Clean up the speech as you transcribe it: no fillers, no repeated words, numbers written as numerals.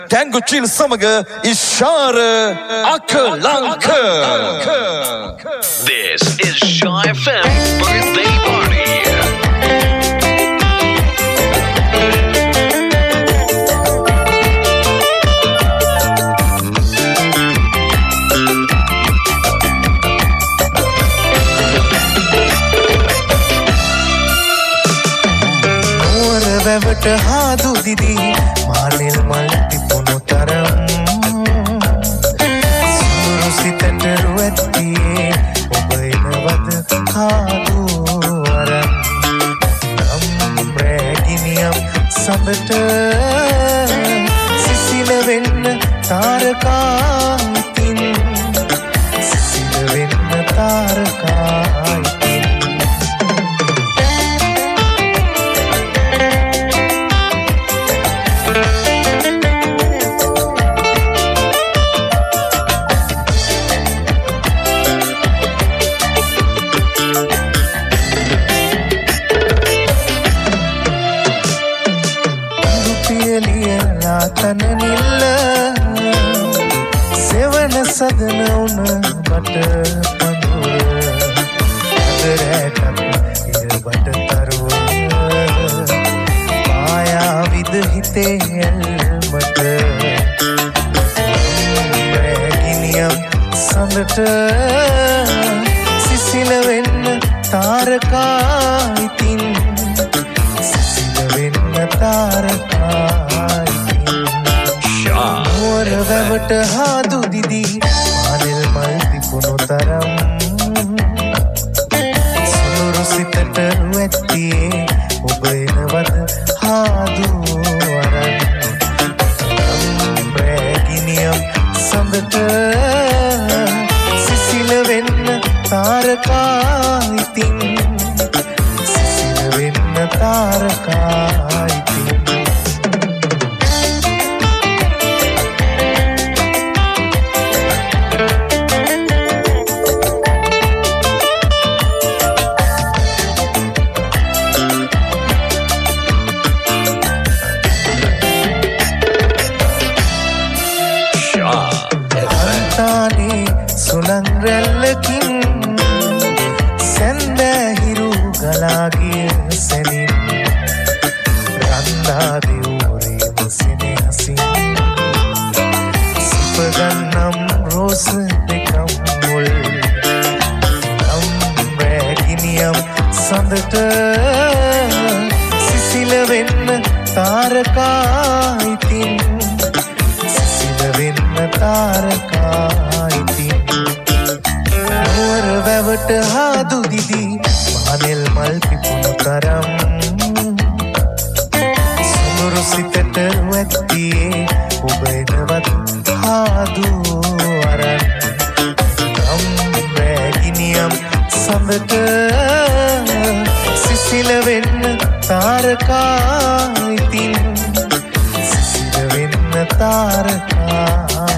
Tango Chill Samaga Ishara Akalanka. This is Shy FM birthday party. වැවට හාදු දිදී මානෙල් මල් පිපුණු තරම් සුරු සිතට රුවැත්තියේ ඔබ එනවද හාදු අරන් නම් රැගිනියම් සඳට සිසිල වෙන්න තාරකා ඉතින් සිසිල වෙන්න තාරකා ඉතින් තන නිල්ල සෙවන සදන උන බට පඳුර අදරැටක් එය බට තරුව මායාවිද හිතේ ඇල්මට රැගිනියම් සඳට සිසිල වෙන්න තාරකා ඉතින් සිසිල වෙන්න තාරකා වැවට හාදු දිදී මානෙල් මල් පිපුණු තරම් සුරු සිතට රුවැත්තියේ ඔබ එනවද හාදු අරන් රැගිනියම් සඳට සිසිල වෙන්න තාරකා ඉතින් සිසිල වෙන්න තාරකා ඉතින් රැල්ලකින් සැන්දැහිරු ගලාගිය සැනින් රන්දා දෙවුරේම සෙනෙහසින් සිපගන්නම් රෝස දෙකම් මුල් නම් රැගිනියම් සඳට සිසිල වෙන්න තාරකා ඉතින් සිසිල වෙන්න තාරකා ඉතින් වැවට හාදු දිදී මානෙල් මල් පිපුණු තරම් සුරු සිතට රුවැත්තියේ ඔබ එනවද හාදු අරන් නම් රැගිනියම් සඳට සිසිල වෙන්න තාරකා ඉතින් සිසිල වෙන්න තාරකා